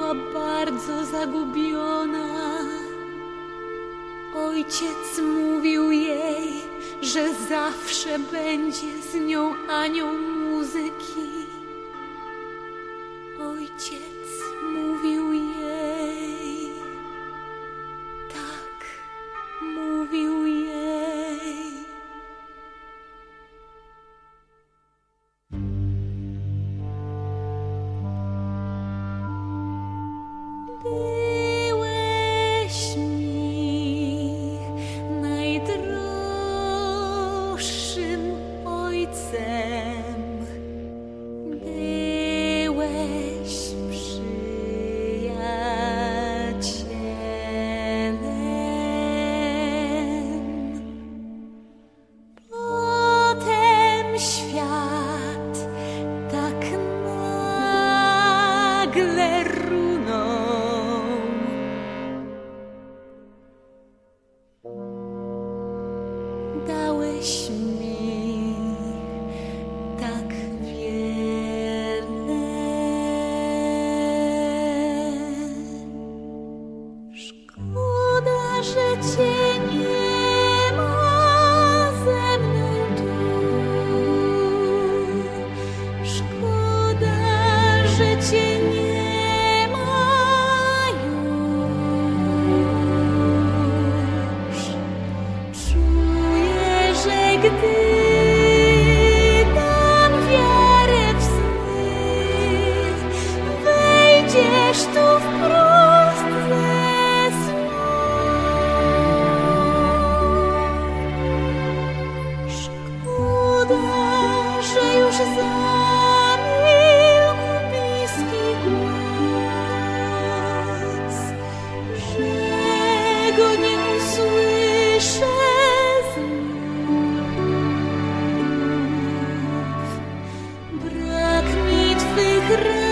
była bardzo zagubiona. Ojciec mówił jej, że zawsze będzie z nią anioł muzyki. Ojciec mówił jej, tak, mówił jej. Byłeś mi najdroższym ojcem, byłeś przyjacielem. Potem świat tak nagle runął. Dałeś mi tak wiele. Szkoda, że cię nie ma ze mną tu. Szkoda, że cię nie ma już. Czuję, że gdy dam wiarę w sny, wejdziesz tu wprost ze snu. Szkoda, że już zamilkł bliski głos, że go nie usłyszę znów. Brak mi twych rąk.